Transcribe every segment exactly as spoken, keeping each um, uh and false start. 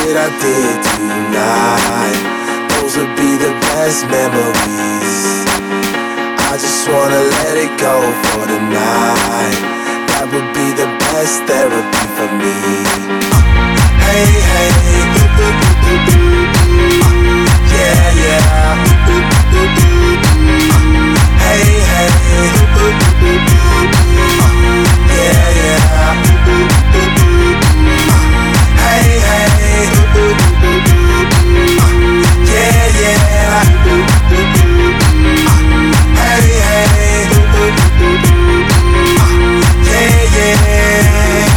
shit I did tonight, those would be the best memories. I just wanna let it go for the night. That would be the best therapy for me. Hey, hey, ooh, ooh, ooh, ooh, ooh. Yeah, yeah. Ooh, ooh, ooh, ooh. Hey, hey, ooh, ooh, ooh, ooh. Yeah, yeah. Ooh, ooh, ooh, ooh. Hey, hey, ooh, ooh, ooh, ooh. Yeah, yeah. Ooh, ooh, ooh, ooh. Hey, hey, ooh, ooh, ooh, ooh. Yeah, yeah.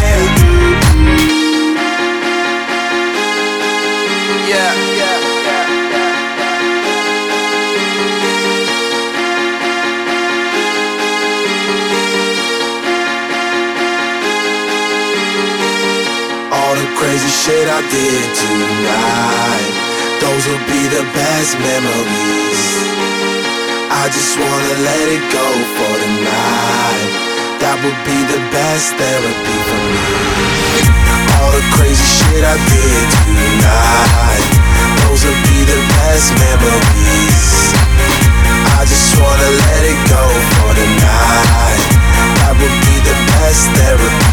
Yeah, yeah, yeah, yeah. All the crazy shit I did tonight, those will be the best memories. I just wanna let it go for the night. That would be the best therapy for me. All the crazy shit I did tonight, those will be the best memories. I just wanna let it go for the night. That would be the best therapy.